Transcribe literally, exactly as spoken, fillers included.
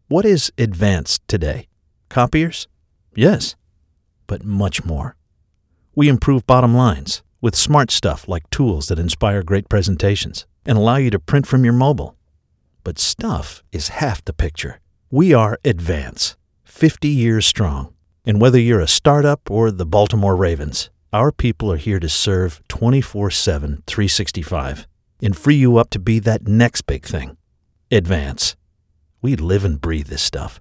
What is advanced today? Copiers? Yes, but much more. We improve bottom lines with smart stuff like tools that inspire great presentations and allow you to print from your mobile. But stuff is half the picture. We are Advance, fifty years strong. And whether you're a startup or the Baltimore Ravens, our people are here to serve twenty-four seven, three sixty-five and free you up to be that next big thing. Advance. We live and breathe this stuff.